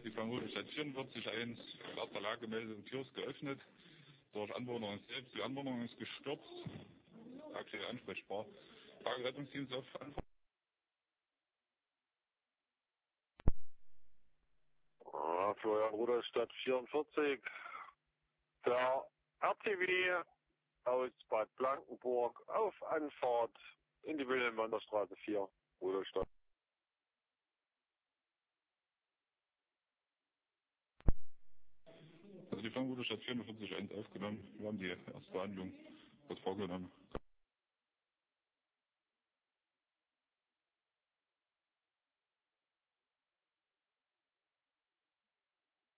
die Fanghohe Stadt 44.1 laut der Lagemeldung Kiosk geöffnet. Durch Anwohner selbst. Die Anwohner ist gestürzt. Aktuell ansprechbar. Frage Rettungsdienst auf Antwort. Florian Rudolstadt 44. Der RTW aus Bad Blankenburg auf Anfahrt in die Wilhelmanner Straße 4, Rudolstadt. Also die Fanghohe Stadt 44.1 aufgenommen. Wir haben die erste Behandlung dort vorgenommen.